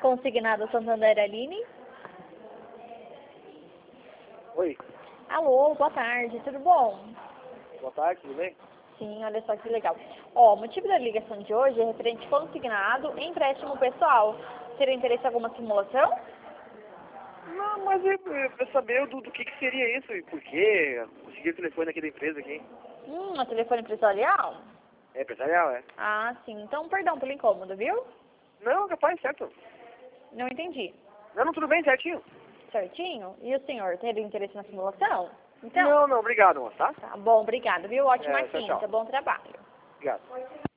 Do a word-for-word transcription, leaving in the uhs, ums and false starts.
Consignado Santander Aline. Oi. Alô, boa tarde, tudo bom? Boa tarde, tudo bem? Sim, olha só que legal. Ó, o motivo da ligação de hoje é referente consignado empréstimo pessoal. Teria interesse em alguma simulação? Não, mas eu, eu pra saber do, do que, que seria isso e por quê. Consegui o telefone aqui da empresa aqui. Hum, o telefone empresarial? É empresarial, é? Ah, sim. Então, perdão pelo incômodo, viu? Não, capaz, certo. Não entendi. Não, não, tudo bem, certinho. Certinho? E o senhor, teria interesse na simulação? Então, Não, não, obrigado, moço, tá? tá bom, obrigada, viu? Ótima É, tchau, quinta, tchau. bom trabalho. Obrigado.